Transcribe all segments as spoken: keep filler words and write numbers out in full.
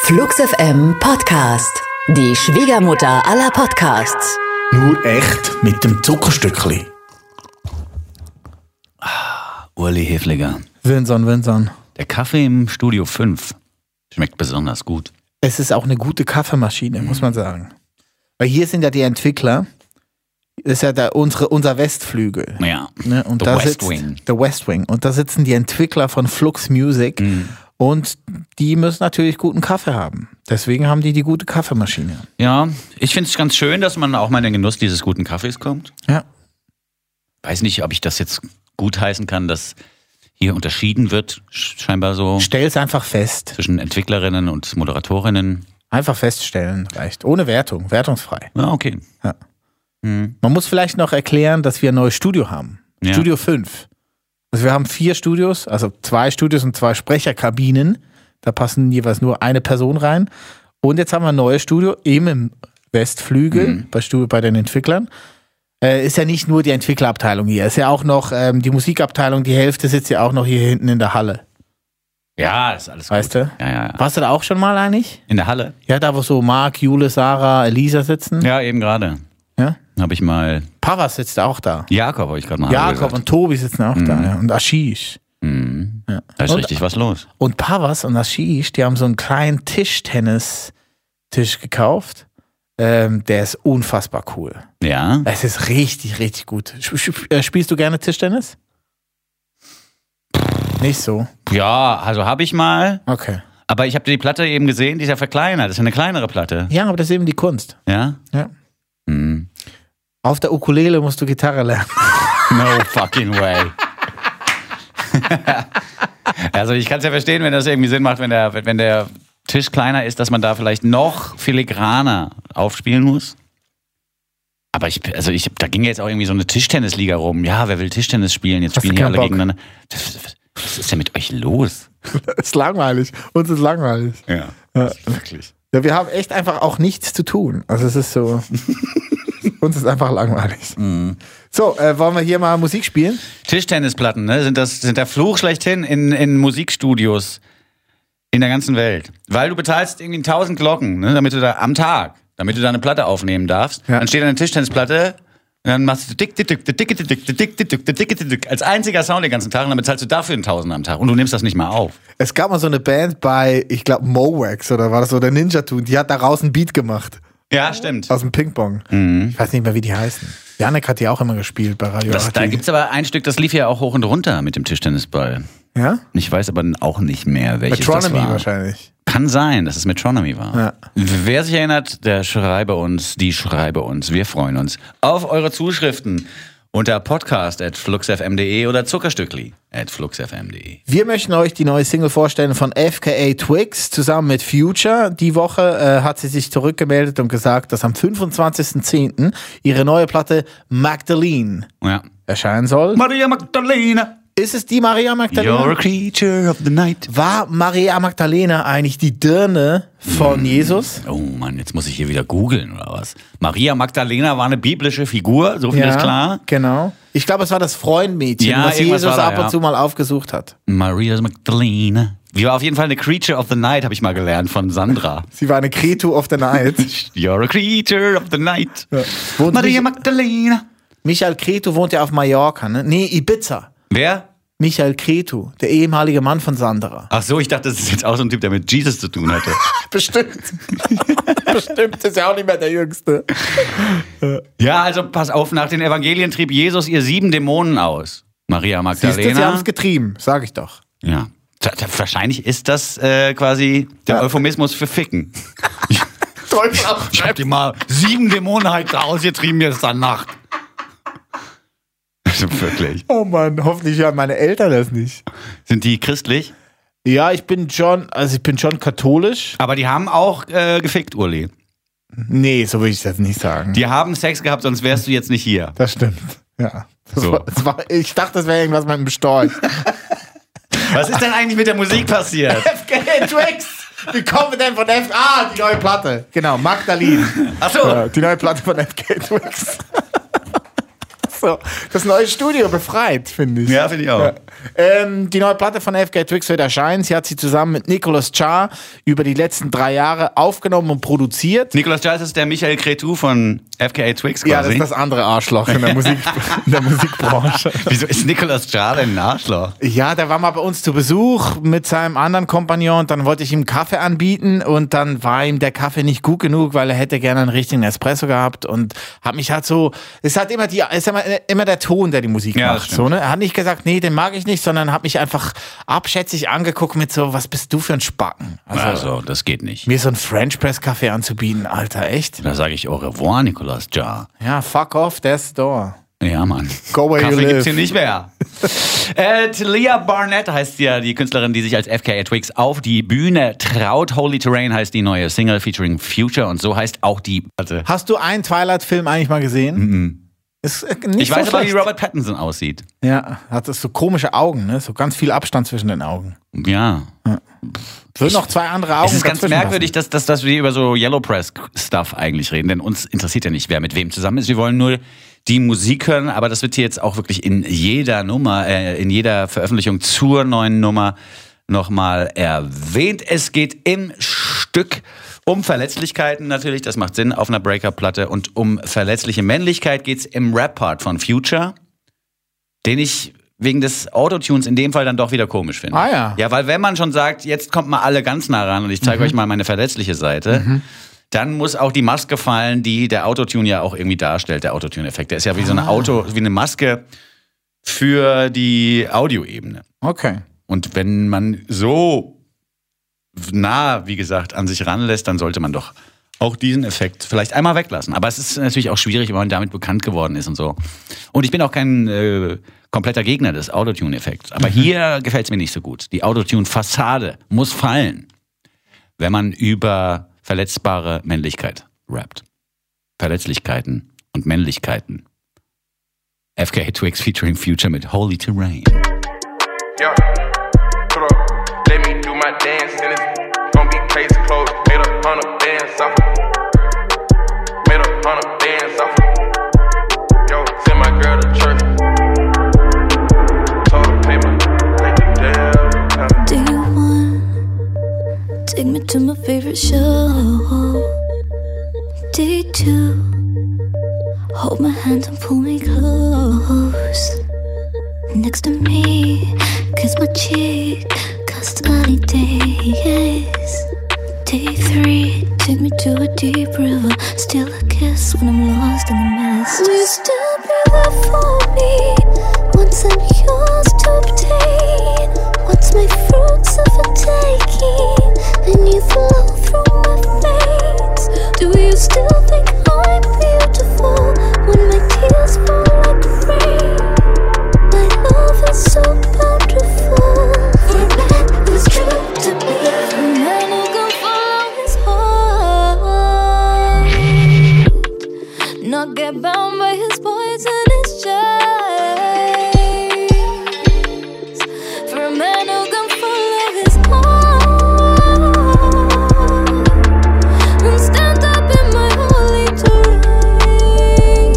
Flux F M Podcast. Die Schwiegermutter aller Podcasts. Nur echt mit dem Zuckerstückli. Ah, Uli Hefliger. Winson, Winson. Der Kaffee im Studio fünf schmeckt besonders gut. Es ist auch eine gute Kaffeemaschine, muss man sagen. Weil hier sind ja die Entwickler. Das ist ja der, unsere, unser Westflügel. Ja, ne? Und the da West sitzt, Wing. The West Wing. Und da sitzen die Entwickler von Flux Music. Mhm. Und die müssen natürlich guten Kaffee haben. Deswegen haben die die gute Kaffeemaschine. Ja, ich finde es ganz schön, dass man auch mal in den Genuss dieses guten Kaffees kommt. Ja. Weiß nicht, ob ich das jetzt gutheißen kann, dass hier unterschieden wird, scheinbar so. Stell's einfach fest. Zwischen Entwicklerinnen und Moderatorinnen. Einfach feststellen reicht. Ohne Wertung. Wertungsfrei. Ja, okay. Ja. Mhm. Man muss vielleicht noch erklären, dass wir ein neues Studio haben. Ja. Studio fünf. Also wir haben vier Studios, also zwei Studios und zwei Sprecherkabinen. Da passen jeweils nur eine Person rein. Und jetzt haben wir ein neues Studio, eben im Westflügel, mhm. bei, Studio, bei den Entwicklern. Äh, ist ja nicht nur die Entwicklerabteilung hier, ist ja auch noch ähm, die Musikabteilung, die Hälfte sitzt ja auch noch hier hinten in der Halle. Ja, ist alles Weißt gut. du? Ja, ja, ja. Warst du da auch schon mal eigentlich? In der Halle? Ja, da wo so Marc, Jule, Sarah, Elisa sitzen. Ja, eben gerade. Ja? Habe ich mal. Pavas sitzt auch da. Jakob habe ich gerade mal Hallo Jakob gesagt. und Tobi sitzen auch Mhm. da. Ja. Und Ashish. Mhm. Ja. Da ist Und- richtig was los. Und Pavas und Ashish, die haben so einen kleinen Tischtennis-Tisch gekauft. Ähm, der ist unfassbar cool. Ja. Es ist richtig, richtig gut. Sp- sp- äh, Spielst du gerne Tischtennis? Nicht so. Ja, also habe ich mal. Okay. Aber ich habe die Platte eben gesehen, die ist ja verkleinert. Das ist ja eine kleinere Platte. Ja, aber das ist eben die Kunst. Ja? Ja. Hm. Auf der Ukulele musst du Gitarre lernen. No fucking way. Also ich kann es ja verstehen, wenn das irgendwie Sinn macht, wenn der, wenn der Tisch kleiner ist, dass man da vielleicht noch filigraner aufspielen muss. Aber ich, also ich, da ging jetzt auch irgendwie so eine Tischtennisliga rum. Ja, wer will Tischtennis spielen? Jetzt Hast spielen du hier keinen alle Bock? gegeneinander. Das, was ist denn mit euch los? ist langweilig. Uns ist langweilig. Ja, Ja. wirklich. Ja, wir haben echt einfach auch nichts zu tun. Also es ist so. Uns ist einfach langweilig. Mhm. So, äh, wollen wir hier mal Musik spielen? Tischtennisplatten, ne, sind das sind der Fluch schlechthin in, in Musikstudios in der ganzen Welt. Weil du bezahlst irgendwie tausend Glocken, ne, damit du da am Tag, damit du da eine Platte aufnehmen darfst. Ja. Dann steht da eine Tischtennisplatte und dann machst du dick, dick, dick, dick, dick, dick, dick, dick, dick, dick, dick, dick, als einziger Sound den ganzen Tag und dann bezahlst du dafür einen Tausend am Tag und du nimmst das nicht mal auf. Es gab mal so eine Band bei, ich glaube, Mowax oder war das so, der Ninja Tune, die hat daraus einen Beat gemacht. Ja, stimmt. Aus dem Ping-Pong. Mhm. Ich weiß nicht mehr, wie die heißen. Janek hat die auch immer gespielt bei Radio Das, da acht. gibt's aber ein Stück, das lief ja auch hoch und runter mit dem Tischtennisball. Ja? Ich weiß aber auch nicht mehr, welches Metronomy das war. wahrscheinlich. Kann sein, dass es Metronomy war. Ja. Wer sich erinnert, der schreibe uns, die schreibe uns. Wir freuen uns auf eure Zuschriften unter podcast at fluxfm.de oder zuckerstückli at fluxfm.de. Wir möchten euch die neue Single vorstellen von F K A Twigs zusammen mit Future. Die Woche äh, hat sie sich zurückgemeldet und gesagt, dass am fünfundzwanzigsten zehnten ihre neue Platte Magdalene Ja. erscheinen soll. Maria Magdalena, Ist es die Maria Magdalena? you're a creature of the night. War Maria Magdalena eigentlich die Dirne von Jesus? Oh Mann, jetzt muss ich hier wieder googeln oder was? Maria Magdalena war eine biblische Figur, so viel ist klar. Genau. Ich glaube, es war das Freundmädchen, Ja, was irgendwas Jesus war da, ab und ja. zu mal aufgesucht hat. Maria Magdalena. Die war auf jeden Fall eine Creature of the Night, habe ich mal gelernt von Sandra. Sie war eine Cretu of the Night. You're a creature of the night. Ja. Wohnt Maria Mich- Magdalena. Michael Cretu wohnt ja auf Mallorca, ne? Nee, Ibiza. Wer? Michael Cretu, der ehemalige Mann von Sandra. Ach so, ich dachte, das ist jetzt auch so ein Typ, der mit Jesus zu tun hatte. Bestimmt. Bestimmt, ist ja auch nicht mehr der Jüngste. Ja, also pass auf, nach den Evangelien trieb Jesus ihr sieben Dämonen aus. Maria Siehst du, sie haben Magdalena. es getrieben, sag ich doch. Ja. Ta- ta- Wahrscheinlich ist das äh, quasi der Ja. Euphemismus für Ficken. Teufel Ich hab die mal sieben Dämonen halt rausgetrieben jetzt an Nacht. Also wirklich. Oh Mann, hoffentlich hören meine Eltern das nicht. Sind die christlich? Ja, ich bin schon, also ich bin schon katholisch. Aber die haben auch äh, gefickt, Uli. Nee, so will ich das nicht sagen. Die haben Sex gehabt, sonst wärst du jetzt nicht hier. Das stimmt. Ja. Das So. war, das war, ich dachte, das wäre irgendwas mit dem Storch. Was ist denn eigentlich mit der Musik passiert? F K A Twigs! Wie kommen wir denn von F... Ah, die neue Platte. Genau, Magdalene. Ach so. Ja, die neue Platte von F K A Twigs. So, das neue Studio befreit, finde ich. Ja, finde ich auch. Ja. Ähm, die neue Platte von F K A Twigs wird erscheinen. Sie hat sie zusammen mit Nicolas Jar über die letzten drei Jahre aufgenommen und produziert. Nicolas Jar ist der Michael Cretu von F K A Twigs quasi. Ja, das ist das andere Arschloch in der, Musik, in der Musikbranche. Wieso ist Nicolas Jar denn ein Arschloch? Ja, der war mal bei uns zu Besuch mit seinem anderen Kompagnon und dann wollte ich ihm Kaffee anbieten und dann war ihm der Kaffee nicht gut genug, weil er hätte gerne einen richtigen Espresso gehabt und hat mich halt so, es ist halt immer, die, ist immer, immer der Ton, der die Musik ja, macht. So, ne? Er hat nicht gesagt, nee, den mag ich nicht, sondern hat mich einfach abschätzig angeguckt mit so, was bist du für ein Spacken? Also, also das geht nicht. Mir so einen French Press Kaffee anzubieten, Alter, echt? Da sage ich au revoir, Nicolas Jar. Ja, fuck off, there's the door. Ja, Mann. Go where Kaffee you live. gibt's hier nicht mehr. äh, Talia Barnett heißt ja die Künstlerin, die sich als F K A Twigs auf die Bühne traut. Holy Terrain heißt die neue Single featuring Future und so heißt auch die... Warte. Hast du einen Twilight-Film eigentlich mal gesehen? Mhm. Ist nicht ich so weiß aber, schlecht. wie Robert Pattinson aussieht. Ja, hat das so komische Augen, ne? So ganz viel Abstand zwischen den Augen. Ja. Würden noch zwei andere Augen Es ist ganz dazwischen merkwürdig, dass, dass, dass wir über so Yellow Press Stuff eigentlich reden, denn uns interessiert ja nicht, wer mit wem zusammen ist. Wir wollen nur die Musik hören, aber das wird hier jetzt auch wirklich in jeder Nummer, äh, in jeder Veröffentlichung zur neuen Nummer nochmal erwähnt. Es geht im Stück um Verletzlichkeiten natürlich, das macht Sinn auf einer Breakup-Platte, und um verletzliche Männlichkeit geht's im Rap-Part von Future, den ich wegen des Autotunes in dem Fall dann doch wieder komisch finde. Ah ja. Ja, weil wenn man schon sagt, jetzt kommt mal alle ganz nah ran und ich zeige Mhm. euch mal meine verletzliche Seite, mhm. dann muss auch die Maske fallen, die der Autotune ja auch irgendwie darstellt, der Autotune-Effekt. Der ist ja wie so eine Auto, wie eine Maske für die Audioebene. Okay. Und wenn man so nah, wie gesagt, an sich ranlässt, dann sollte man doch auch diesen Effekt vielleicht einmal weglassen. Aber es ist natürlich auch schwierig, wenn man damit bekannt geworden ist und so. Und ich bin auch kein äh, kompletter Gegner des Autotune-Effekts. Aber mhm. hier gefällt es mir nicht so gut. Die Autotune-Fassade muss fallen, wenn man über verletzbare Männlichkeit rappt. Verletzlichkeiten und Männlichkeiten. F K A Twigs featuring Future mit Holy Terrain. Yeah, put up, let me do my dance and it's gonna be case closed. Made a hundred bands off, made a hundred bands off. Yo, send my girl to church. Told her paper, make the damn. Do you want take me to my favorite show? Day two, hold my hand and pull me close. Next to me, kiss my cheek, cause it's early days. Day three, take me to a deep river, steal a kiss when I'm lost in the mist. Will you still be there for me, once I'm yours to obtain? What's my fruits of a taking, then you flow through my veins? Do you still think I'm beautiful, when my tears fall like rain? My love is so bountiful, for a man who's true to me, a man who can follow his heart, not get bound by his boys and his chains. For a man who can follow his heart and stand up in my holy terrain.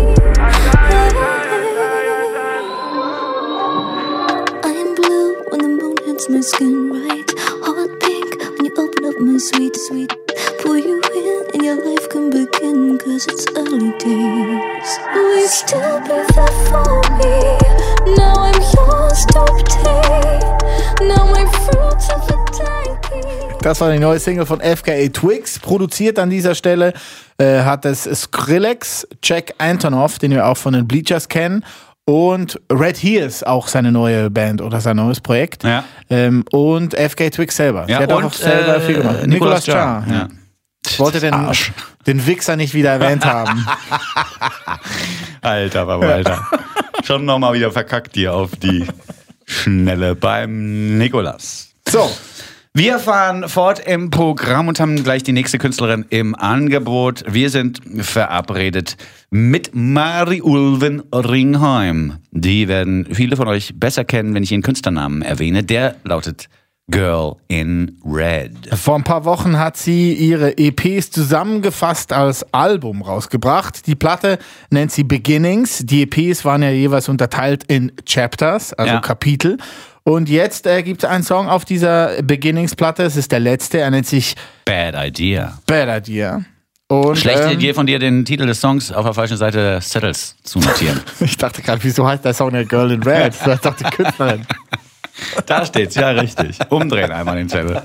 I am blue when the moon hits my skin right, hot pink when you open up my sweet, sweet. Pull you in and your life can begin, cause it's early days. Will you still be there for me? Now I'm yours to obtain. Now my fruits of the taking. Das war die neue Single von F K A Twigs. Produziert an dieser Stelle äh, hat es Skrillex, Jack Antonoff, den wir auch von den Bleachers kennen, und Red Hears, auch seine neue Band oder sein neues Projekt. Ja. Ähm, und F K A Twigs selber. Ja, Sie hat und, auch selber äh, viel gemacht. Nicolas Nicolas Jar. Jar, Ja. ja. Ich wollte den, Arsch. den Wichser nicht wieder erwähnt haben. Alter, Verwalter. Schon nochmal wieder verkackt hier auf die Schnelle beim Nikolas. So. Wir fahren fort im Programm und haben gleich die nächste Künstlerin im Angebot. Wir sind verabredet mit Mari-Ulven Ringheim. Die werden viele von euch besser kennen, wenn ich ihren Künstlernamen erwähne. Der lautet Girl in Red. Vor ein paar Wochen hat sie ihre E Ps zusammengefasst als Album rausgebracht. Die Platte nennt sie Beginnings. Die E Ps waren ja jeweils unterteilt in Chapters, also Ja. Kapitel. Und jetzt äh, gibt es einen Song auf dieser Beginningsplatte. Es ist der letzte. Er nennt sich Bad Idea. Bad Idea. Und, Schlechte ähm, Idee von dir, den Titel des Songs auf der falschen Seite des Zettels zu notieren. Ich dachte gerade, wieso heißt der Song der Girl in Red? Das ist doch die Künstlerin. Da steht's, ja richtig. Umdrehen einmal den Zettel.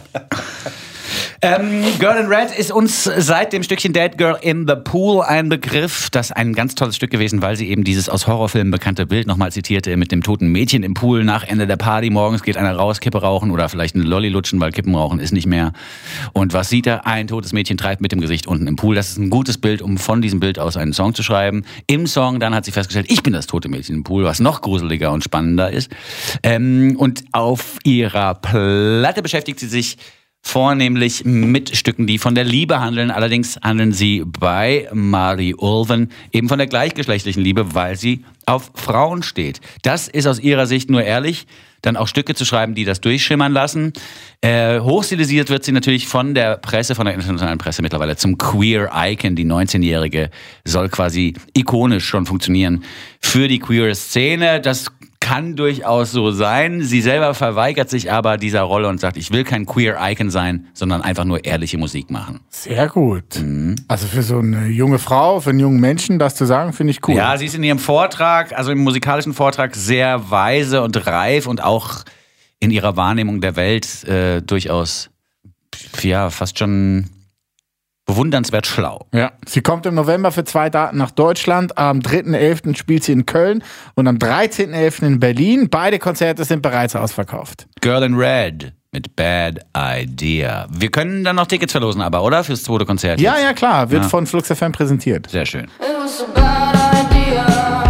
Ähm, Girl in Red ist uns seit dem Stückchen Dead Girl in the Pool ein Begriff. Das ist ein ganz tolles Stück gewesen, weil sie eben dieses aus Horrorfilmen bekannte Bild nochmal zitierte mit dem toten Mädchen im Pool nach Ende der Party. Morgens geht einer raus, Kippe rauchen oder vielleicht ein Lolli lutschen, weil Kippen rauchen ist nicht mehr. Und was sieht er? Ein totes Mädchen treibt mit dem Gesicht unten im Pool. Das ist ein gutes Bild, um von diesem Bild aus einen Song zu schreiben. Im Song dann hat sie festgestellt, ich bin das tote Mädchen im Pool, was noch gruseliger und spannender ist. Ähm, und auf ihrer Platte beschäftigt sie sich vornehmlich mit Stücken, die von der Liebe handeln. Allerdings handeln sie bei Mari Ulven eben von der gleichgeschlechtlichen Liebe, weil sie auf Frauen steht. Das ist aus ihrer Sicht nur ehrlich, dann auch Stücke zu schreiben, die das durchschimmern lassen. Äh, hochstilisiert wird sie natürlich von der Presse, von der internationalen Presse mittlerweile zum Queer Icon. Die neunzehnjährige soll quasi ikonisch schon funktionieren für die queere Szene. Das kann durchaus so sein. Sie selber verweigert sich aber dieser Rolle und sagt, ich will kein Queer-Icon sein, sondern einfach nur ehrliche Musik machen. Sehr gut. Mhm. Also für so eine junge Frau, für einen jungen Menschen, das zu sagen, finde ich cool. Ja, sie ist in ihrem Vortrag, also im musikalischen Vortrag, sehr weise und reif und auch in ihrer Wahrnehmung der Welt äh, durchaus, ja, fast schon bewundernswert schlau. Ja, sie kommt im November für zwei Daten nach Deutschland. Am dritten elften spielt sie in Köln und am dreizehnten elften in Berlin. Beide Konzerte sind bereits ausverkauft. Girl in Red mit Bad Idea. Wir können dann noch Tickets verlosen, aber, oder? Fürs zweite Konzert Ja, jetzt. ja, klar. Wird Ja. von Flux F M präsentiert. Sehr schön. It was a bad idea.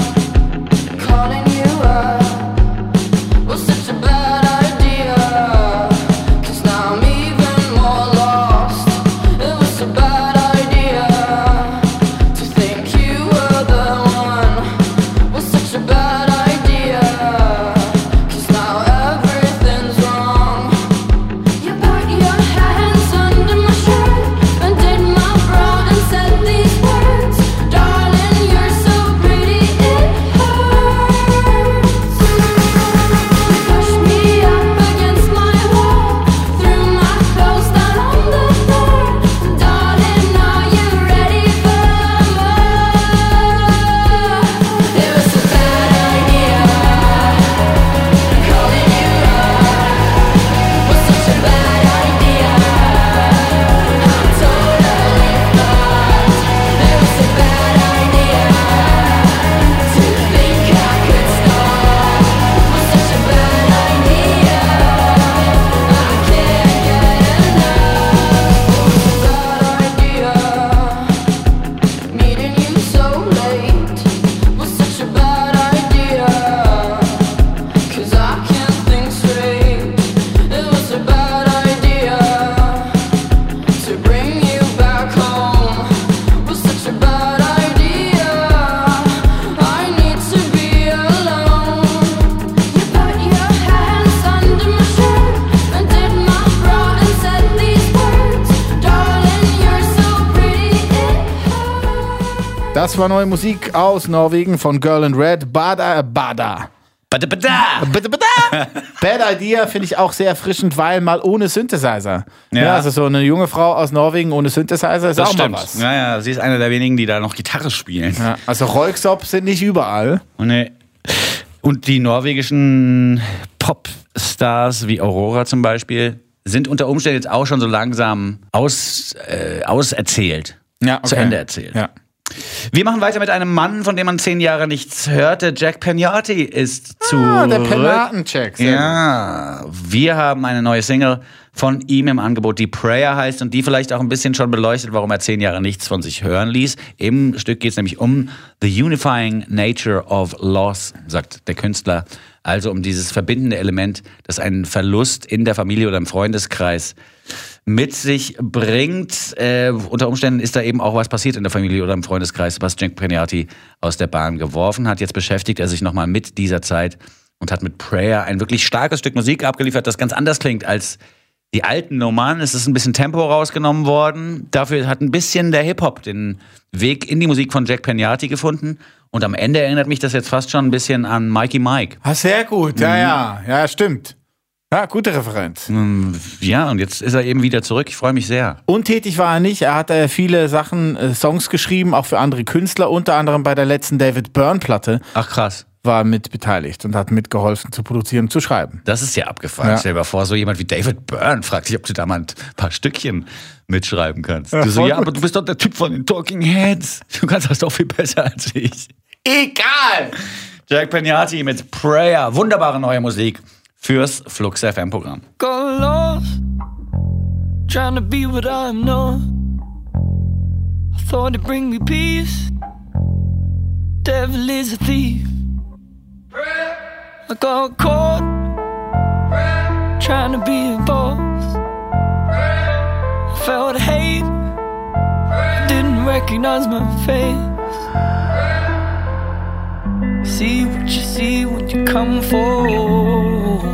Calling you up was such a bad idea. 'Cause now I'm even more lost. It was a bad idea to think you were the one. Was such a bad idea. 'Cause now everything's wrong. You put your hands under my shirt and did my bra and said these words. Darling, you're so pretty, it hurts. You pushed me up against my wall, threw my clothes down on the floor. Darling, are you ready for more? It was a bad idea. Calling you up was such a bad idea. I'm totally fucked. It was a bad idea to think I could stop. Was such a bad idea. I can't get enough. Was a bad idea. Meeting you so late was such a bad idea. 'Cause I can't think straight. It was a bad idea to bring you back home. Was such a bad idea. I need to be alone. You put your hands under my shirt and did my bra and said these words. Darling, you're so pretty, it hurts. Das war neue Musik aus Norwegen von Girl in Red. Bada Bada. Bada, bada. Bada, bada. Bad Idea finde ich auch sehr erfrischend, weil mal ohne Synthesizer. Ja. Ja. Also so eine junge Frau aus Norwegen ohne Synthesizer ist Das auch stimmt. mal was. Ja, ja, sie ist eine der wenigen, die da noch Gitarre spielen. Ja, also Royksop sind nicht überall. Und, nee. Und die norwegischen Popstars wie Aurora zum Beispiel sind unter Umständen jetzt auch schon so langsam aus, äh, auserzählt. Ja, okay. Zu Ende erzählt. Ja. Wir machen weiter mit einem Mann, von dem man zehn Jahre nichts hörte. Jack Peñate ist zurück. Ah, der Penaten-Check. sehr Ja, wir haben eine neue Single von ihm im Angebot, die Prayer heißt und die vielleicht auch ein bisschen schon beleuchtet, warum er zehn Jahre nichts von sich hören ließ. Im Stück geht es nämlich um the unifying nature of loss, sagt der Künstler. Also um dieses verbindende Element, das einen Verlust in der Familie oder im Freundeskreis mit sich bringt. Äh, unter Umständen ist da eben auch was passiert in der Familie oder im Freundeskreis, was Jack Peñate aus der Bahn geworfen hat. Jetzt beschäftigt er sich nochmal mit dieser Zeit und hat mit Prayer ein wirklich starkes Stück Musik abgeliefert, das ganz anders klingt als die alten Nummern. Es ist ein bisschen Tempo rausgenommen worden. Dafür hat ein bisschen der Hip-Hop den Weg in die Musik von Jack Peñate gefunden. Und am Ende erinnert mich das jetzt fast schon ein bisschen an Mikey Mike. Ah, sehr gut, ja, ja, ja, stimmt. Ja, gute Referenz. Ja, und jetzt ist er eben wieder zurück. Ich freue mich sehr. Untätig war er nicht. Er hat äh, viele Sachen, äh, Songs geschrieben, auch für andere Künstler, unter anderem bei der letzten David Byrne-Platte. Ach krass. War mit beteiligt und hat mitgeholfen zu produzieren und zu schreiben. Das ist ja abgefahren. Ja. Stell dir mal vor, so jemand wie David Byrne fragt sich, ob du da mal ein paar Stückchen mitschreiben kannst. Ja, du so, ja, aber du bist doch der Typ von den Talking Heads. Du kannst das doch viel besser als ich. Egal! Jack Peñati mit Prayer. Wunderbare neue Musik fürs Flux F M-Programm. Got lost, trying to be what I'm not. I thought it'd bring me peace. Devil is a thief. I got caught trying to be a boss. I felt hate, didn't recognize my face. See what you see when you come forward.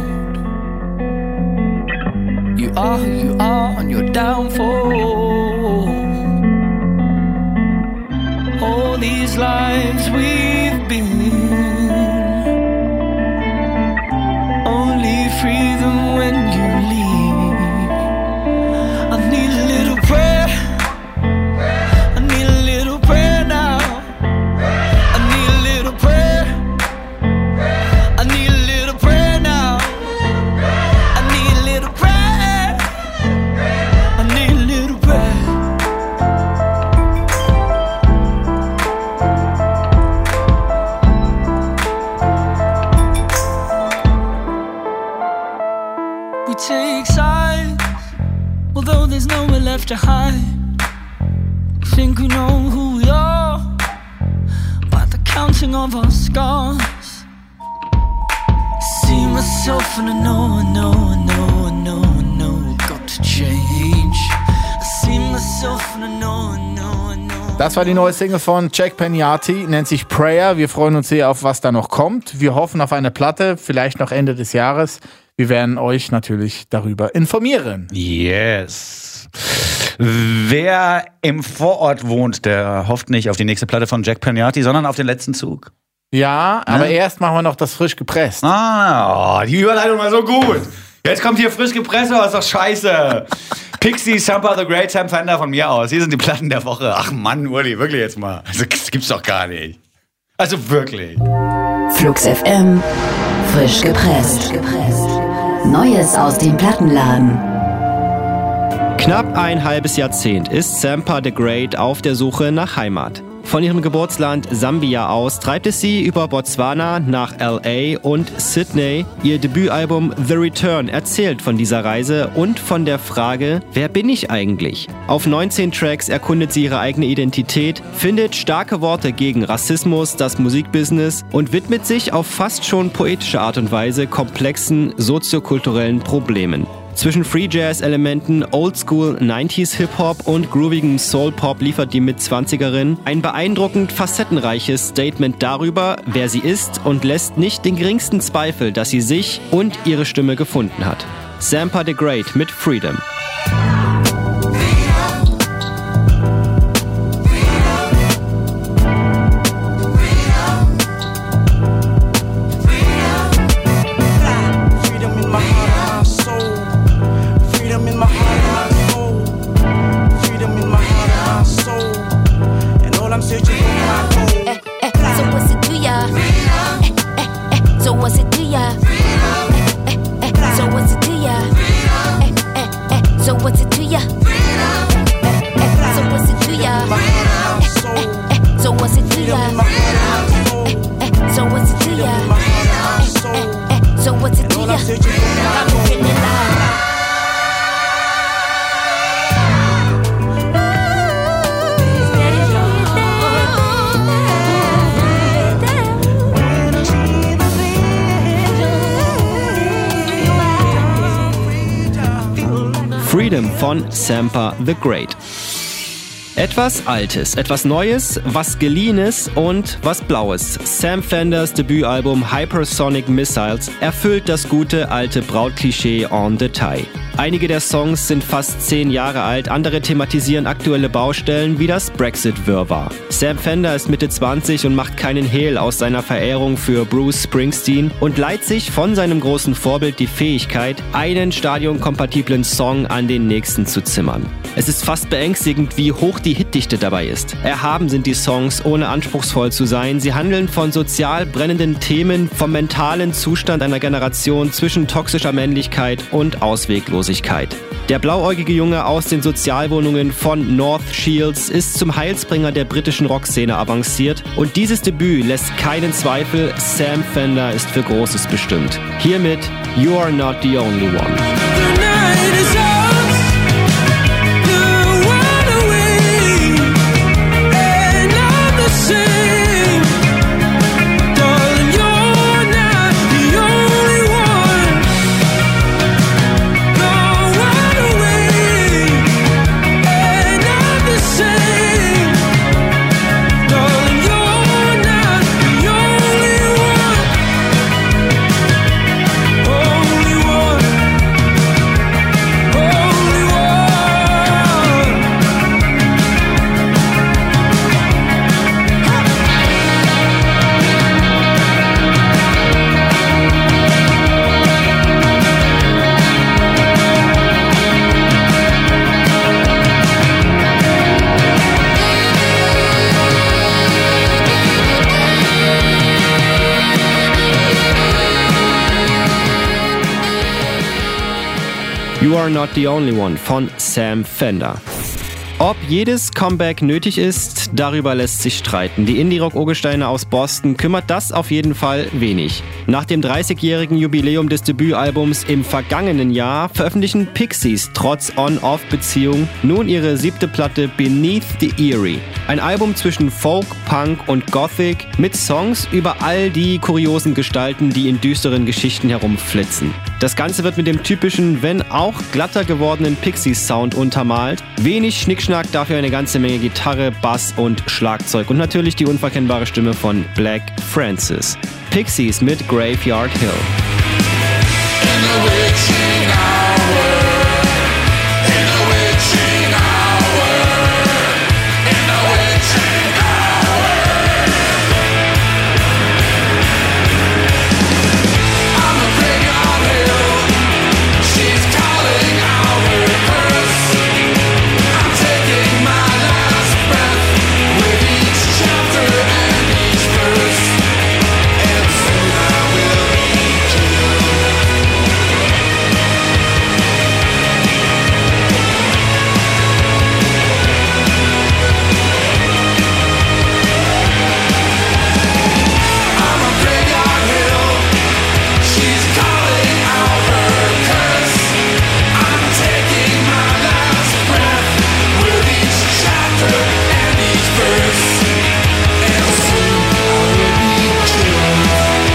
You are who you are on your downfall. All these lives we've been, only freedom when you leave. I need a little prayer, I need a little prayer now. I need a little prayer, I need a little prayer now. I need a little prayer, I need a little prayer. We take sides, although there's nowhere left to hide. Think we know who we are by the counting of our scars. See myself and I know, I know, I know, I know, I know, got to change. I see myself and I know, I know, I know. Das war die neue Single von Jack Peñati, nennt sich Prayer. Wir freuen uns sehr auf, was da noch kommt. Wir hoffen auf eine Platte, vielleicht noch Ende des Jahres. Wir werden euch natürlich darüber informieren. Yes. Wer im Vorort wohnt, der hofft nicht auf die nächste Platte von Jack Peñati, sondern auf den letzten Zug. Ja, aber ne? Erst machen wir noch das frisch gepresst. Ah, oh, die Überleitung war so gut. Jetzt kommt hier frisch gepresst, aber ist doch scheiße. Pixie, Sampa the Great, Sam Fender von mir aus. Hier sind die Platten der Woche. Ach Mann, Uli, wirklich jetzt mal. Also, das gibt's doch gar nicht. Also wirklich. Flux F M, frisch gepresst. Neues aus dem Plattenladen. Knapp ein halbes Jahrzehnt ist Sampa the Great auf der Suche nach Heimat. Von ihrem Geburtsland Sambia aus treibt es sie über Botswana nach L A und Sydney. Ihr Debütalbum The Return erzählt von dieser Reise und von der Frage, wer bin ich eigentlich? Auf neunzehn Tracks erkundet sie ihre eigene Identität, findet starke Worte gegen Rassismus, das Musikbusiness und widmet sich auf fast schon poetische Art und Weise komplexen soziokulturellen Problemen. Zwischen Free-Jazz-Elementen, Oldschool neunziger Hip-Hop und groovigem Soul-Pop liefert die Mitzwanzigerin ein beeindruckend facettenreiches Statement darüber, wer sie ist und lässt nicht den geringsten Zweifel, dass sie sich und ihre Stimme gefunden hat. Sampa the Great mit Freedom. Freedom von Sampa the Great. Etwas Altes, etwas Neues, was Geliehenes und was Blaues. Sam Fenders Debütalbum Hypersonic Missiles erfüllt das gute alte Brautklischee en Detail. Einige der Songs sind fast zehn Jahre alt, andere thematisieren aktuelle Baustellen wie das Brexit-Wirrwarr. Sam Fender ist Mitte zwanzig und macht keinen Hehl aus seiner Verehrung für Bruce Springsteen und leiht sich von seinem großen Vorbild die Fähigkeit, einen stadionkompatiblen Song an den nächsten zu zimmern. Es ist fast beängstigend, wie hoch die Hitdichte dabei ist. Erhaben sind die Songs, ohne anspruchsvoll zu sein. Sie handeln von sozial brennenden Themen, vom mentalen Zustand einer Generation zwischen toxischer Männlichkeit und Ausweglosigkeit. Der blauäugige Junge aus den Sozialwohnungen von North Shields ist zum Heilsbringer der britischen Rockszene avanciert und dieses Debüt lässt keinen Zweifel, Sam Fender ist für Großes bestimmt. Hiermit You Are Not The Only One. You Are Not The Only One von Sam Fender. Ob jedes Comeback nötig ist, darüber lässt sich streiten. Die Indie-Rock-Urgesteine aus Boston kümmert das auf jeden Fall wenig. Nach dem dreißigjährigen Jubiläum des Debütalbums im vergangenen Jahr veröffentlichen Pixies trotz On-Off-Beziehung nun ihre siebte Platte Beneath the Eerie. Ein Album zwischen Folk, Punk und Gothic mit Songs über all die kuriosen Gestalten, die in düsteren Geschichten herumflitzen. Das Ganze wird mit dem typischen, wenn auch glatter gewordenen Pixies-Sound untermalt. Wenig Schnickschnack, dafür eine ganze Menge Gitarre, Bass und Schlagzeug und natürlich die unverkennbare Stimme von Black Francis. Pixies mit Graveyard Hill. In the witching hour, in the witching hour, in the witching hour. I'm a graveyard hill, she's calling out her curse. I'm taking my last breath with each chapter and each verse. And soon I will be I'm a graveyard hill, she's calling out her curse. I'm taking my last breath with each chapter and each verse. And soon I will be killed.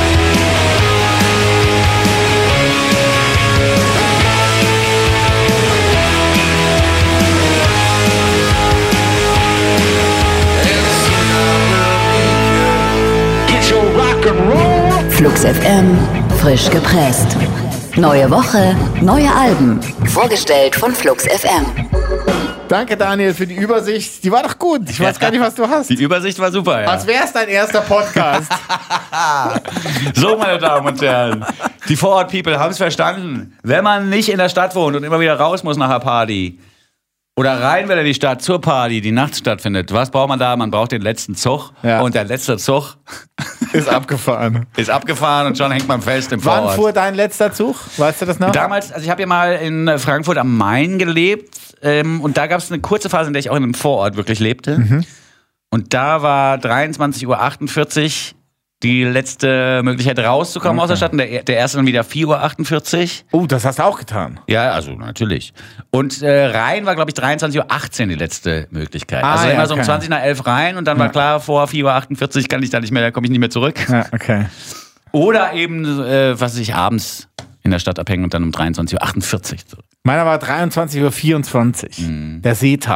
And soon I will be killed. Get your rock and roll. Flux F M, frisch gepresst. Neue Woche, neue Alben. Vorgestellt von Flux F M. Danke, Daniel, für die Übersicht. Die war doch gut. Ich weiß gar nicht, was du hast. Die Übersicht war super, ja. Als wär's dein erster Podcast. So, meine Damen und Herren, die Vorort-People haben es verstanden. Wenn man nicht in der Stadt wohnt und immer wieder raus muss nach einer Party oder rein will in die Stadt zur Party, die nachts stattfindet, was braucht man da? Man braucht den letzten Zug. Ja. Und der letzte Zug Ist abgefahren. ist abgefahren und schon hängt man fest im Wann Vorort. fuhr dein letzter Zug? Weißt du das noch? Damals, also ich habe ja mal in Frankfurt am Main gelebt ähm, und da gab es eine kurze Phase, in der ich auch in einem Vorort wirklich lebte. Mhm. Und da war dreiundzwanzig Uhr achtundvierzig die letzte Möglichkeit rauszukommen aus der Stadt und der, der erste dann wieder vier Uhr achtundvierzig. Oh, das hast du auch getan. Ja, also natürlich. Und äh, rein war, glaube ich, dreiundzwanzig Uhr achtzehn die letzte Möglichkeit. Ah, also ja, immer so um okay. zwanzig nach elf rein und dann war klar, vor vier Uhr achtundvierzig kann ich da nicht mehr, da komme ich nicht mehr zurück. Ja, okay. Oder eben, äh, was weiß ich, abends in der Stadt abhängen und dann um dreiundzwanzig Uhr achtundvierzig zurück. Meiner war dreiundzwanzig Uhr vierundzwanzig. Der Seetaler.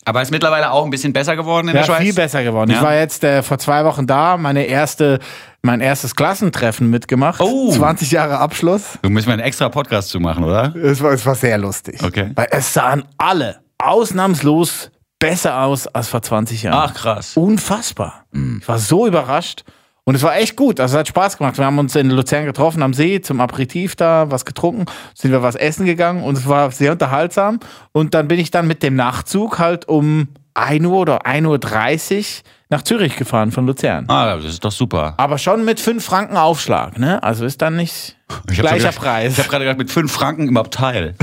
Aber ist mittlerweile auch ein bisschen besser geworden in Ja, der Schweiz? viel besser geworden. Ja. Ich war jetzt äh, vor zwei Wochen da, meine erste, mein erstes Klassentreffen mitgemacht. Oh. zwanzig Jahre Abschluss. Du müssen wir einen extra Podcast zu machen, oder? Es war, es war sehr lustig. Okay. Weil es sahen alle ausnahmslos besser aus als vor zwanzig Jahren. Ach, krass. Unfassbar. Ich war so überrascht. Und es war echt gut. Also es hat Spaß gemacht. Wir haben uns in Luzern getroffen am See zum Aperitif da, was getrunken, sind wir was essen gegangen und es war sehr unterhaltsam. Und dann bin ich dann mit dem Nachtzug halt um ein Uhr oder ein Uhr dreißig nach Zürich gefahren von Luzern. Ah, das ist doch super. Aber schon mit fünf Franken Aufschlag, ne? Also ist dann nicht Ich hab gleicher so gedacht, Preis. Ich habe gerade gedacht, mit fünf Franken im Abteil.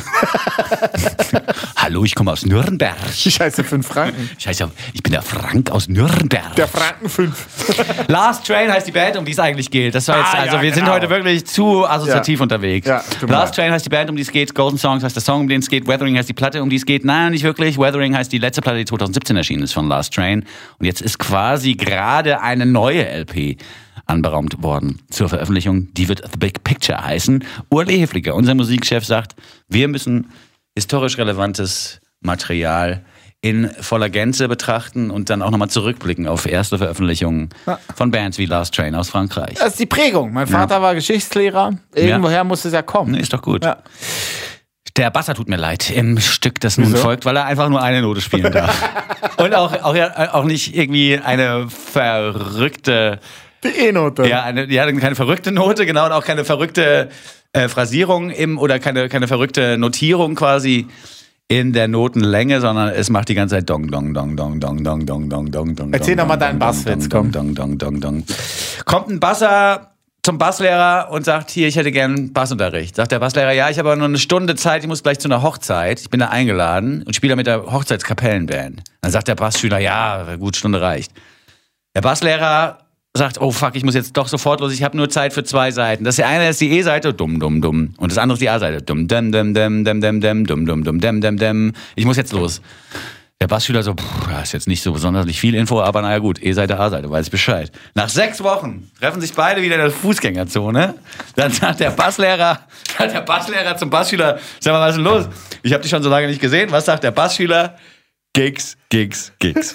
Hallo, ich komme aus Nürnberg. Scheiße, fünf Franken. Ich, heiße, ich bin der Frank aus Nürnberg. Der Franken fünf. Last Train heißt die Band, um die es eigentlich geht. Das war jetzt, Ah, ja, also wir sind genau. heute wirklich zu assoziativ Ja. unterwegs. Ja, tut mir Last leid. Train heißt die Band, um die es geht. Golden Songs heißt der Song, um den es geht. Weathering heißt die Platte, um die es geht. Nein, nicht wirklich. Weathering heißt die letzte Platte, die zwanzig siebzehn erschienen ist von Last Train. Und jetzt ist quasi gerade eine neue L P anberaumt worden zur Veröffentlichung. Die wird The Big Picture heißen. Urli Hefliger, unser Musikchef, sagt, wir müssen historisch relevantes Material in voller Gänze betrachten und dann auch nochmal zurückblicken auf erste Veröffentlichungen von Bands wie Last Train aus Frankreich. Das ist die Prägung. Mein Vater war Geschichtslehrer. Irgendwoher muss es ja kommen. Nee, ist doch gut. Ja. Der Basser tut mir leid im Stück, das nun Wieso? folgt, weil er einfach nur eine Note spielen darf. Und auch, auch, ja, auch nicht irgendwie eine verrückte, Die E-Note. ja, eine, ja, keine verrückte Note, genau, und auch keine verrückte äh, Phrasierung im, oder keine, keine verrückte Notierung quasi in der Notenlänge, sondern es macht die ganze Zeit dong, dong, dong, dong, dong, dong, dong, dong, dong, dong. Erzähl dong, doch mal dong, deinen dong, Basswitz, dong, komm. Dong, dong, dong, dong. Kommt ein Basser zum Basslehrer und sagt, hier, ich hätte gern Bassunterricht. Sagt der Basslehrer, ja, ich habe aber nur eine Stunde Zeit, ich muss gleich zu einer Hochzeit. Ich bin da eingeladen und spiele da mit der Hochzeitskapellenband. Dann sagt der Bassschüler, ja, gut, Stunde reicht. Der Basslehrer sagt, oh fuck, ich muss jetzt doch sofort los, ich habe nur Zeit für zwei Seiten. Das ist die eine ist die E-Seite, dumm, dumm, dumm. Und das andere ist die A-Seite, dumm, dumm, dumm, dumm, dumm, dumm, dumm, dumm, dumm, dumm, dumm, dumm, dumm. Ich muss jetzt los. Der Bassschüler so, pff, das ist jetzt nicht so besonders viel Info, aber naja gut, E-Seite, A-Seite, weiß Bescheid. Nach sechs Wochen treffen sich beide wieder in der Fußgängerzone. Dann sagt der Basslehrer, sagt der Basslehrer zum Bassschüler, sag mal, was ist denn los? Ich habe dich schon so lange nicht gesehen. Was sagt der Bassschüler? Gigs, Gigs, Gigs.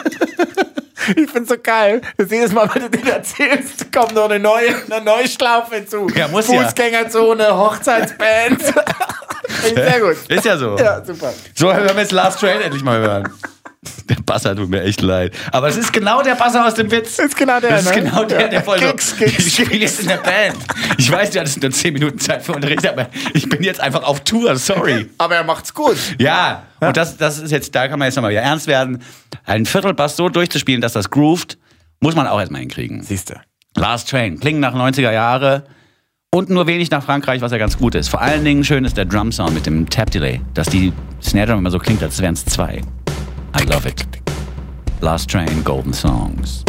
Ich find's so geil. Das jedes Mal, wenn du den erzählst, kommt noch eine neue, eine neue Schlaufe hinzu. Ja, muss ja. Fußgängerzone, Hochzeitsband. Sehr gut. Ist ja so. Ja, super. So, hören wir jetzt Last Train endlich mal hören. Der Basser tut mir echt leid. Aber es ist genau der Basser aus dem Witz. Das ist genau der, Das ist ne? genau der, der voll so, Gigs, Gigs, ich spiele jetzt in der Band. Ich weiß, du hattest nur zehn Minuten Zeit für Unterricht, aber ich bin jetzt einfach auf Tour, sorry. Aber er macht's gut. Ja, und das, das ist jetzt, da kann man jetzt nochmal wieder ernst werden. Einen Viertelbass so durchzuspielen, dass das groovt, muss man auch erstmal hinkriegen. Siehste. Last Train, klingen nach neunziger Jahre und nur wenig nach Frankreich, was ja ganz gut ist. Vor allen Dingen schön ist der Drum-Sound mit dem Tap-Delay, dass die Snare Drum immer so klingt, als wären es zwei. I love it. Last Train, Golden Songs.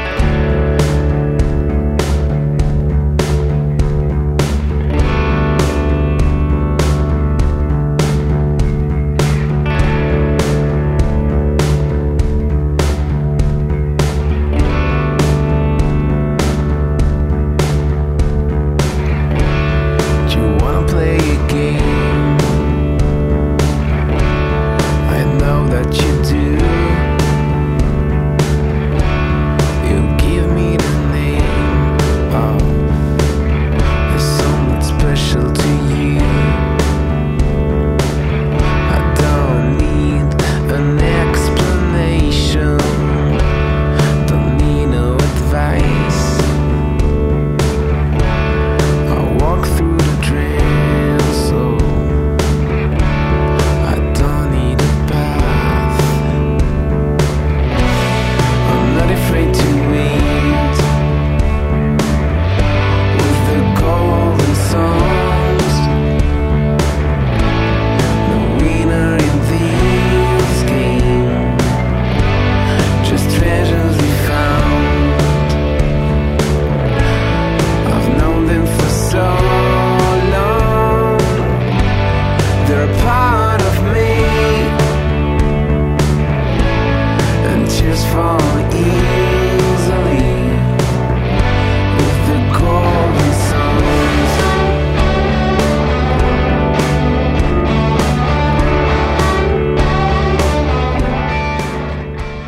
Do you wanna play a game? I know that you do. You give me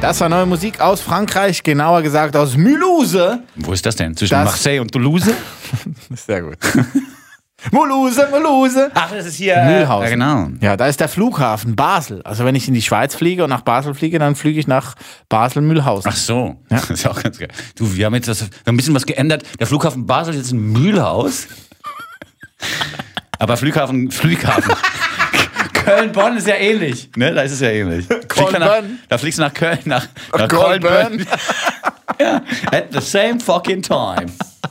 Das war neue Musik aus Frankreich, genauer gesagt aus Mulhouse. Wo ist das denn? Zwischen Das- Marseille und Toulouse? Sehr gut. Mulhouse, Mulhouse. Ach, das ist hier. Mühlhausen. Ja, genau. Ja, da ist der Flughafen Basel. Also wenn ich in die Schweiz fliege und nach Basel fliege, dann fliege ich nach Basel-Mühlhausen. Ach so. Ja. Das ist auch ganz geil. Du, wir haben jetzt das, wir haben ein bisschen was geändert. Der Flughafen Basel ist jetzt ein Mühlhaus. Aber Flughafen, Flughafen. Köln-Bonn ist ja ähnlich. Ne? Da ist es ja ähnlich. Fliegst du nach, Köln-Bonn. da fliegst du nach Köln, nach, nach Köln-Bonn. ja, at the same fucking time.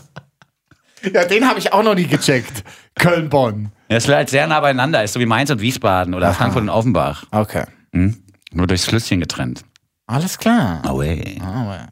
Ja, den habe ich auch noch nie gecheckt. Köln-Bonn. Ja, es ist halt sehr nah beieinander. Ist so wie Mainz und Wiesbaden oder Frankfurt und Offenbach. Okay. Hm? Nur durchs Flüsschen getrennt. Alles klar. Away. Ah, ja.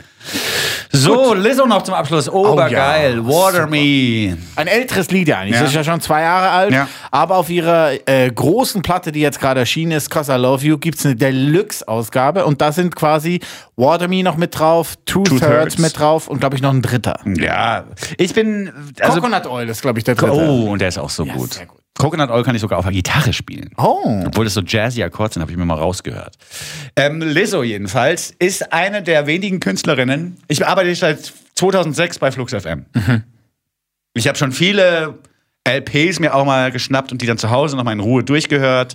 So, Lizzo noch zum Abschluss. Obergeil. Oh ja, Water Me. Ein älteres Lied ja eigentlich. Ja. Das ist ja schon zwei Jahre alt. Ja. Aber auf ihrer äh, großen Platte, die jetzt gerade erschienen ist, Cause I Love You, gibt es eine Deluxe-Ausgabe. Und da sind quasi Water Me noch mit drauf, Two, Two Thirds Thirds. mit drauf und glaube ich noch ein dritter. Ja, ich bin. Also, Coconut Oil ist glaube ich der dritte. oh, und der ist auch so Ja, gut. sehr gut. Coconut Oil kann ich sogar auf der Gitarre spielen. Oh. Obwohl das so jazzy Akkorde sind, habe ich mir mal rausgehört. Ähm, Lizzo jedenfalls ist eine der wenigen Künstlerinnen. Ich arbeite seit zweitausendsechs bei Flux F M. Mhm. Ich habe schon viele L Ps mir auch mal geschnappt und die dann zu Hause noch mal in Ruhe durchgehört.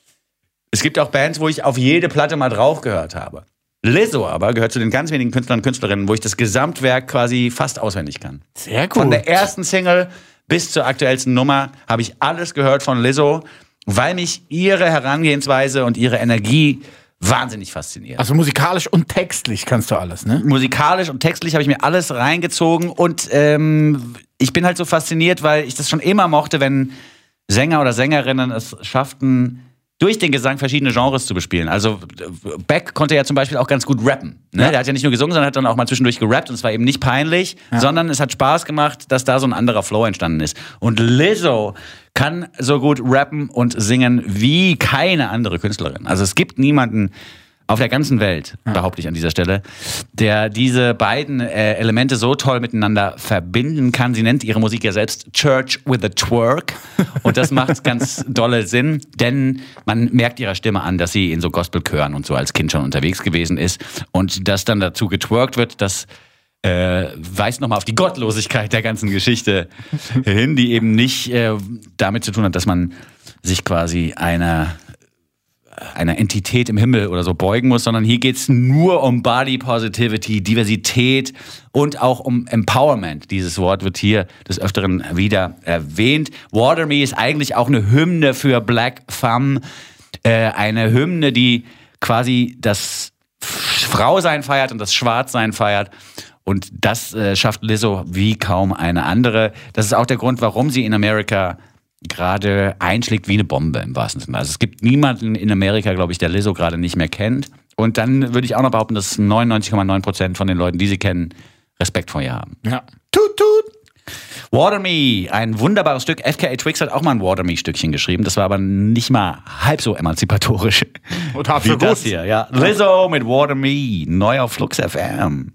Es gibt auch Bands, wo ich auf jede Platte mal drauf gehört habe. Lizzo aber gehört zu den ganz wenigen Künstlern und Künstlerinnen, wo ich das Gesamtwerk quasi fast auswendig kann. Sehr gut. Von der ersten Single bis zur aktuellsten Nummer habe ich alles gehört von Lizzo, weil mich ihre Herangehensweise und ihre Energie wahnsinnig fasziniert. Also musikalisch und textlich kannst du alles, ne? Musikalisch und textlich habe ich mir alles reingezogen und ähm, ich bin halt so fasziniert, weil ich das schon immer mochte, wenn Sänger oder Sängerinnen es schafften, durch den Gesang verschiedene Genres zu bespielen. Also Beck konnte ja zum Beispiel auch ganz gut rappen. Ne? Ja. Der hat ja nicht nur gesungen, sondern hat dann auch mal zwischendurch gerappt und es war eben nicht peinlich, Ja. sondern es hat Spaß gemacht, dass da so ein anderer Flow entstanden ist. Und Lizzo kann so gut rappen und singen wie keine andere Künstlerin. Also es gibt niemanden auf der ganzen Welt, behaupte ich an dieser Stelle, der diese beiden äh, Elemente so toll miteinander verbinden kann. Sie nennt ihre Musik ja selbst Church with a Twerk. Und das macht ganz dolle Sinn, denn man merkt ihrer Stimme an, dass sie in so Gospelchören und so als Kind schon unterwegs gewesen ist. Und dass dann dazu getwerkt wird, das äh, weist nochmal auf die Gottlosigkeit der ganzen Geschichte hin, die eben nicht äh, damit zu tun hat, dass man sich quasi einer einer Entität im Himmel oder so beugen muss, sondern hier geht's nur um Body Positivity, Diversität und auch um Empowerment. Dieses Wort wird hier des Öfteren wieder erwähnt. Water Me ist eigentlich auch eine Hymne für Black Femme, äh, eine Hymne, die quasi das Frausein feiert und das Schwarzsein feiert. Und das äh, schafft Lizzo wie kaum eine andere. Das ist auch der Grund, warum sie in Amerika gerade einschlägt wie eine Bombe im wahrsten Sinne. Also es gibt niemanden in Amerika, glaube ich, der Lizzo gerade nicht mehr kennt. Und dann würde ich auch noch behaupten, dass neunundneunzig Komma neun Prozent von den Leuten, die sie kennen, Respekt vor ihr haben. Ja. Tut, tut. Water Me, ein wunderbares Stück. F K A Twigs hat auch mal ein Water Me-Stückchen geschrieben. Das war aber nicht mal halb so emanzipatorisch Und hat wie für das gut. hier. Ja. Lizzo mit Water Me, neu auf Flux F M.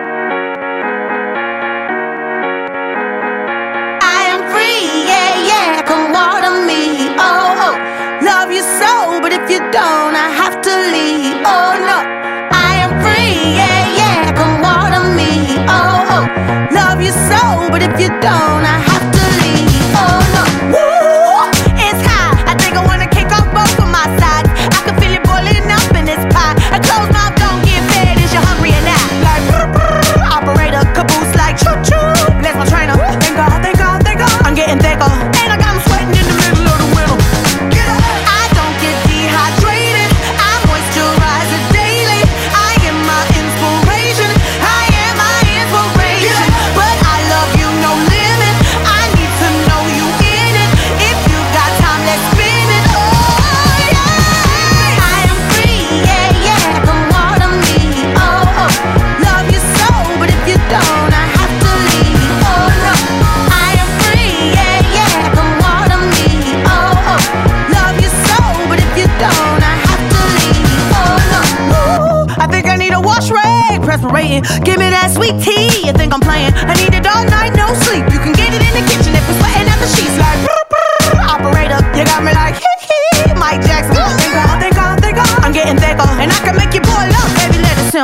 I am free, yeah, yeah, come water me, oh, oh. Love you so, but if you don't, I have to leave, oh, no. I am free, yeah, yeah, come water me, oh, oh. Love you so, but if you don't, I have to leave, oh, no. Woo, it's high, I think I wanna kick off both of my sides. I can feel it boiling up in this pot. A closed mouth don't get fed, is you hungry or not? Like, brr, brr, operator, caboose like choo-choo. Bless my trainer, thank God, thank God, thank God. I'm getting thicker, and I got 'em sweating in the middle of the winter. Get up. I don't get dehydrated, I moisturize it daily. I am my inspiration, I am my inspiration. But I love you, no limit, I need to know you in it. If you got time, let's spin it, oh yeah. I am free, yeah, yeah, come water me, oh, oh. Love you so, but if you don't, I have to leave, oh no. I am free, yeah, yeah, come water me, oh, oh. Love you so, but if you don't, I have to leave, oh no. Ooh, I think I need a wash ray, perspirating. Give me that sweet tea, you think I'm playing? I need it all night, no sleep. You can get it in the kitchen if we're sweating at the sheets. Like, brr, brr, operator, you got me like, hee hee, Mike Jackson. Thank God, thank God, thank God. I'm getting thicker, and I can make you boil up, baby.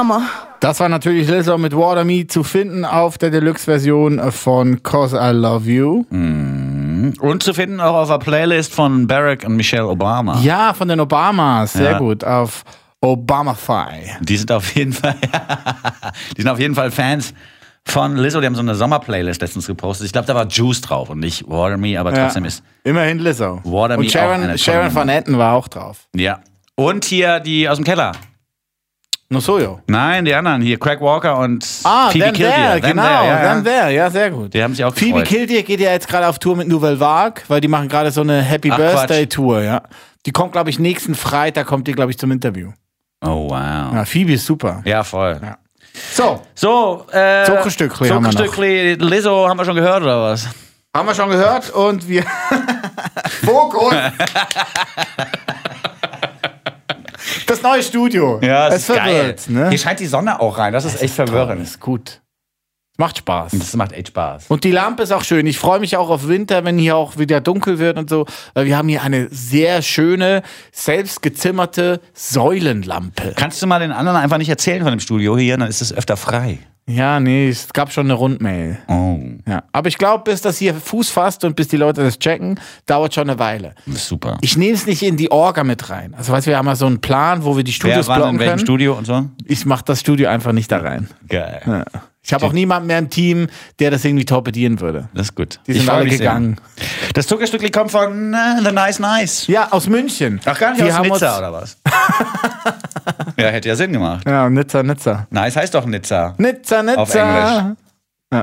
Obama. Das war natürlich Lizzo mit Water Me zu finden auf der Deluxe-Version von Cause I Love You. Und zu finden auch auf der Playlist von Barack und Michelle Obama. Ja, von den Obamas. Sehr Ja. gut. Auf Obamafy. Die sind auf jeden Fall, die sind auf jeden Fall Fans von Lizzo. Die haben so eine Sommer-Playlist letztens gepostet. Ich glaube, da war Juice drauf und nicht Water Me, aber trotzdem Ja. ist, Immerhin Lizzo. Water Me Und auch Sharon, eine Sharon tolle Van Etten war auch drauf. ja. Und hier die aus dem Keller. No Soyo. Nein, die anderen hier, Craig Walker und Ah, Phoebe Them Killdeer. There, Them genau. There, ja, ja. Them There, ja, sehr gut. Die haben sich auch Phoebe gefreut. Killdeer geht ja jetzt gerade auf Tour mit Nouvelle Vague, weil die machen gerade so eine Happy Ach, Birthday Quatsch. Tour, ja. Die kommt, glaube ich, nächsten Freitag kommt die, glaube ich, zum Interview. Oh, wow. Ja, Phoebe ist super. Ja, voll. Ja. So, So, äh, Zuckerstückli haben wir noch. Zuckerstückli, Lizzo haben wir schon gehört, oder was? haben wir schon gehört und wir... Fokus! Das neue Studio. Ja, es das ist geil. verwirrt, ne? Hier scheint die Sonne auch rein, das ist echt verwirrend. Ist gut. Es macht Spaß. Das macht echt Spaß. Und die Lampe ist auch schön. Ich freue mich auch auf Winter, wenn hier auch wieder dunkel wird und so. Weil wir haben hier eine sehr schöne, selbst gezimmerte Säulenlampe. Kannst du mal den anderen einfach nicht erzählen von dem Studio hier, dann ist es öfter frei. Ja, nee, es gab schon eine Rundmail. Oh, Ja. Aber ich glaube, bis das hier Fuß fasst und bis die Leute das checken, dauert schon eine Weile. das ist super. Ich nehme es nicht in die Orga mit rein. Also weißt du, wir haben ja so einen Plan, wo wir die Wer Studios war in blocken welchem können. Studio und so? Ich mache das Studio einfach nicht da rein. Geil. Ja. Ich habe auch niemanden mehr im Team, der das irgendwie torpedieren würde. Das ist gut. Die Ich sind freu alle mich sehr. gegangen. Das Zuckerstückli kommt von äh, The Nice Nice. Ja, aus München. Ach, gar nicht Die aus haben Nizza, uns- oder was? Ja, hätte ja Sinn gemacht. Ja, Nizza, Nizza. Nice heißt doch Nizza. Nizza, Nizza. Auf Englisch. Ja.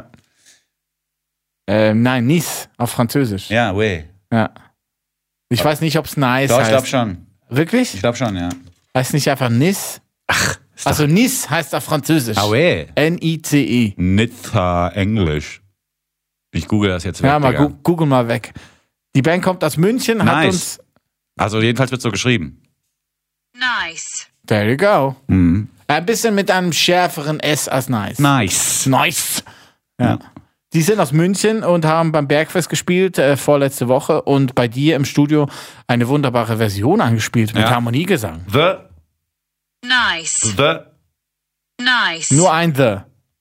Ähm, nein, Nice, auf Französisch. Ja, oui. Ja. Ich weiß nicht, ob es nice Doch, ich heißt. glaube schon. Wirklich? Ich glaube schon, ja. Heißt nicht einfach Nice? Ach, also Nice heißt auf Französisch. Ah, oui. N I C E. Nizza, Englisch. Ich google das jetzt weg, Ja, mal Digga. gu google mal weg. Die Band kommt aus München, hat Nice. uns... Also jedenfalls wird so geschrieben. Nice. There you go. Mhm. Ein bisschen mit einem schärferen S als nice. Nice. Nice. Ja. Ja. Die sind aus München und haben beim Bergfest gespielt, äh, vorletzte Woche, und bei dir im Studio eine wunderbare Version angespielt mit Ja. Harmoniegesang. The, Nice. the. Nice. Nur ein The.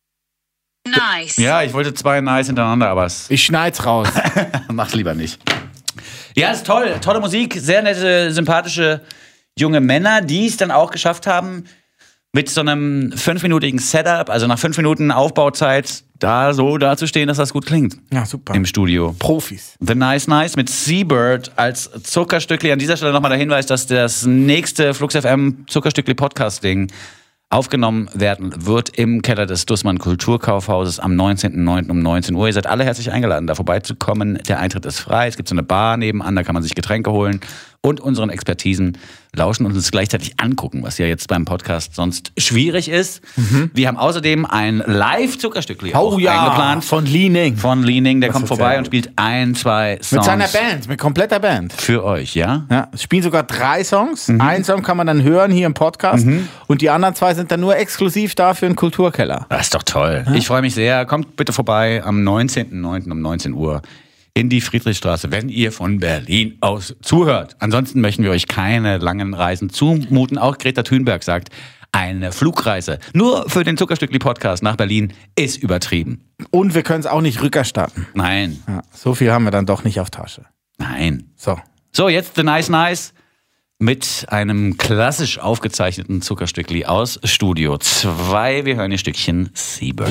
Nice. Ja, ich wollte zwei Nice hintereinander, aber es Ich schneid's raus. mach's lieber nicht. Ja, ist toll. Tolle Musik. Sehr nette, sympathische junge Männer, die es dann auch geschafft haben, mit so einem fünfminütigen Setup, also nach fünf Minuten Aufbauzeit, da so dazustehen, dass das gut klingt Ja, super. im Studio. Profis. The Nice Nice mit Seabird als Zuckerstückli. An dieser Stelle nochmal der Hinweis, dass das nächste Flux F M Zuckerstückli Podcast-Ding aufgenommen werden wird im Keller des Dussmann Kulturkaufhauses am neunzehnten neunten um neunzehn Uhr. Ihr seid alle herzlich eingeladen, da vorbeizukommen. Der Eintritt ist frei. Es gibt so eine Bar nebenan, da kann man sich Getränke holen und unseren Expertisen lauschen und uns gleichzeitig angucken, was ja jetzt beim Podcast sonst schwierig ist. Wir haben außerdem ein Live-Zuckerstückli auch Oh ja, eingeplant. von Lee Ning. Von Lee Ning, der Das kommt ist vorbei sehr und gut. spielt ein, zwei Songs Mit seiner Band, mit kompletter Band. für euch, ja? Ja, es spielen sogar drei Songs. Mhm. Ein Song kann man dann hören hier im Podcast. Und die anderen zwei sind dann nur exklusiv da für den Kulturkeller. Das ist doch toll. Ich freue mich sehr. Kommt bitte vorbei am neunzehnten neunten um neunzehn Uhr in die Friedrichstraße, wenn ihr von Berlin aus zuhört. Ansonsten möchten wir euch keine langen Reisen zumuten. Auch Greta Thunberg sagt, eine Flugreise nur für den Zuckerstückli-Podcast nach Berlin ist übertrieben. Und wir können es auch nicht rückerstatten. Nein, Ja, so viel haben wir dann doch nicht auf Tasche. nein. So. So, jetzt The Nice Nice mit einem klassisch aufgezeichneten Zuckerstückli aus Studio zwei. Wir hören ihr Stückchen Seabird.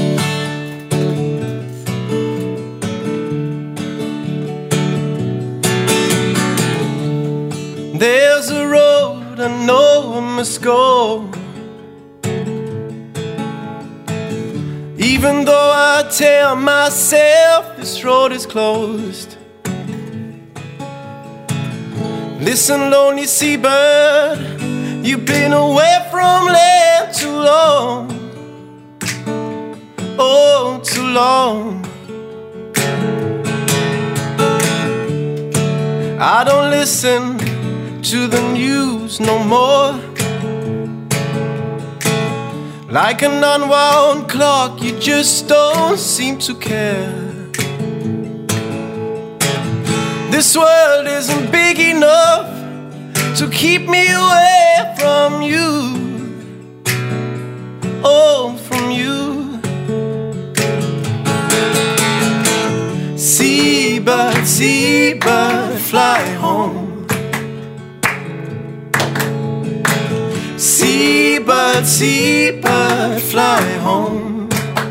There's a road I know I must go. Even though I tell myself this road is closed. Listen, lonely seabird, you've been away from land too long. Oh, too long. I don't listen to the news no more. Like an unwound clock, you just don't seem to care. This world isn't big enough to keep me away from you. seabird, fly home.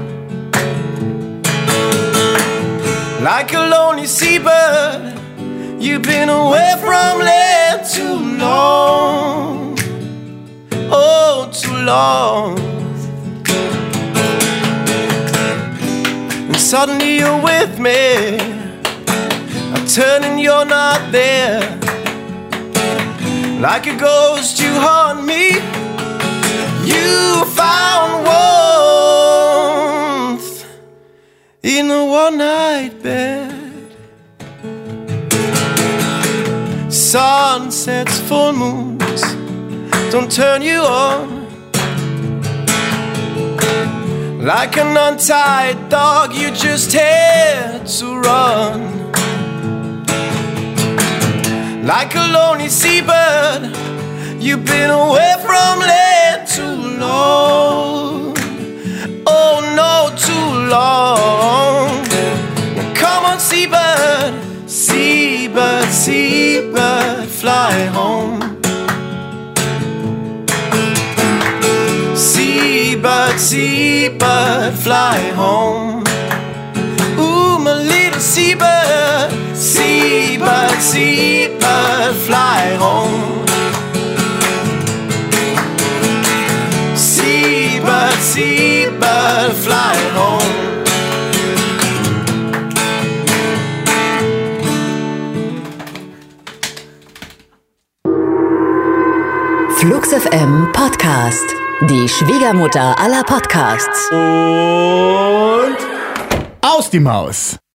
Like a lonely seabird, you've been away from land too long. Oh, too long. And suddenly you're with me, I turn and you're not there. Like a ghost you haunt me, you found warmth in a one-night bed. Sunsets, full moons don't turn you on. Like an untied dog you just had to run. Like a lonely seabird, you've been away from land too long. Oh no, too long. Come on, seabird, seabird, seabird, fly home. Seabird, seabird, fly home. Ooh, my little seabird, seabird, seabird, fly home. Seabird, seabird, fly home. Flux F M Podcast. Die Schwiegermutter aller Podcasts. Und aus die Maus.